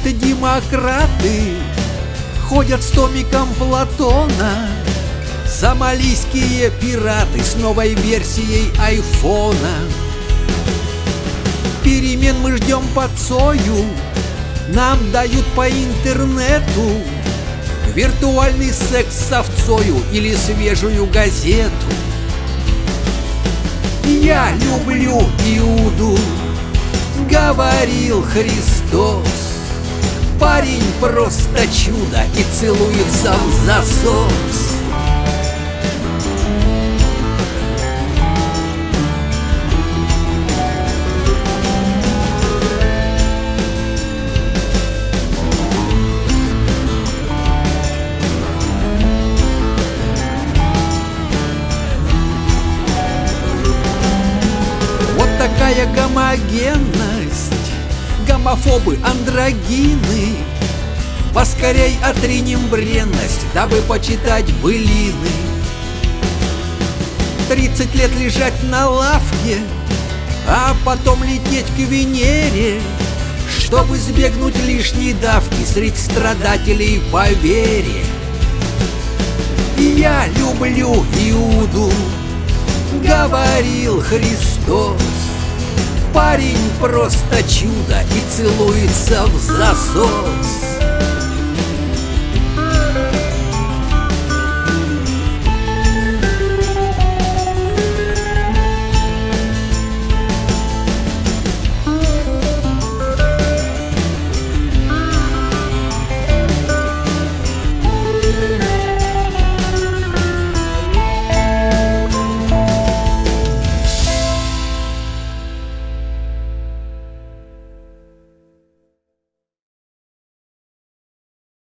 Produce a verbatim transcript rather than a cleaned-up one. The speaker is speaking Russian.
студенты-демократы ходят с томиком Платона. Сомалийские пираты с новой версией айфона. Перемен мы ждем по Цою, нам дают по интернету виртуальный секс с овцою или свежую газету. Я люблю Иуду, говорил Христос. Парень просто чудо и целуется в засос. Такая гомогенность, гомофобы, андрогины. Поскорей отринем бренность, дабы почитать былины. Тридцать лет лежать на лавке, а потом лететь к Венере, чтобы избегнуть лишней давки средь страдателей по вере. Я люблю Иуду, говорил Христос. Парень просто чудо и целуется в засос.